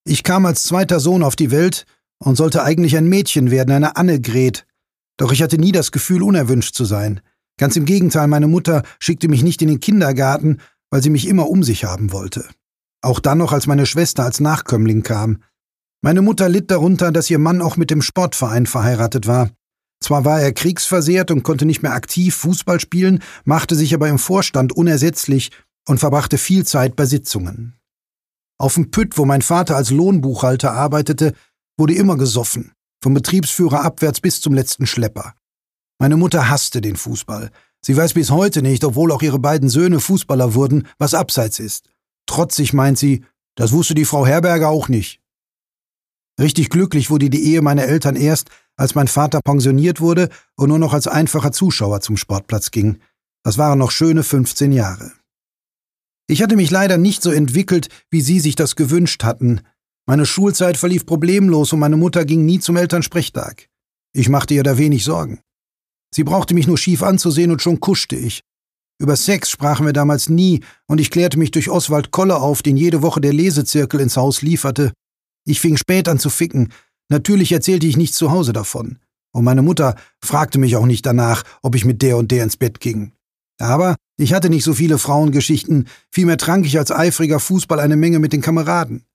Ich kam als zweiter Sohn auf die Welt und sollte eigentlich ein Mädchen werden, eine Annegret. Doch ich hatte nie das Gefühl, unerwünscht zu sein. Ganz im Gegenteil, meine Mutter schickte mich nicht in den Kindergarten, weil sie mich immer um sich haben wollte. Auch dann noch, als meine Schwester als Nachkömmling kam. Meine Mutter litt darunter, dass ihr Mann auch mit dem Sportverein verheiratet war. Zwar war er kriegsversehrt und konnte nicht mehr aktiv Fußball spielen, machte sich aber im Vorstand unersetzlich und verbrachte viel Zeit bei Sitzungen. Auf dem Pütt, wo mein Vater als Lohnbuchhalter arbeitete, wurde immer gesoffen, vom Betriebsführer abwärts bis zum letzten Schlepper. Meine Mutter hasste den Fußball. Sie weiß bis heute nicht, obwohl auch ihre beiden Söhne Fußballer wurden, was Abseits ist. Trotzig meint sie, das wusste die Frau Herberger auch nicht. Richtig glücklich wurde die Ehe meiner Eltern erst, als mein Vater pensioniert wurde und nur noch als einfacher Zuschauer zum Sportplatz ging. Das waren noch schöne 15 Jahre. Ich hatte mich leider nicht so entwickelt, wie sie sich das gewünscht hatten. Meine Schulzeit verlief problemlos und meine Mutter ging nie zum Elternsprechtag. Ich machte ihr da wenig Sorgen. Sie brauchte mich nur schief anzusehen und schon kuschte ich. Über Sex sprachen wir damals nie und ich klärte mich durch Oswald Kolle auf, den jede Woche der Lesezirkel ins Haus lieferte. Ich fing spät an zu ficken. Natürlich erzählte ich nichts zu Hause davon. Und meine Mutter fragte mich auch nicht danach, ob ich mit der und der ins Bett ging. Aber ich hatte nicht so viele Frauengeschichten, vielmehr trank ich als eifriger Fußball eine Menge mit den Kameraden.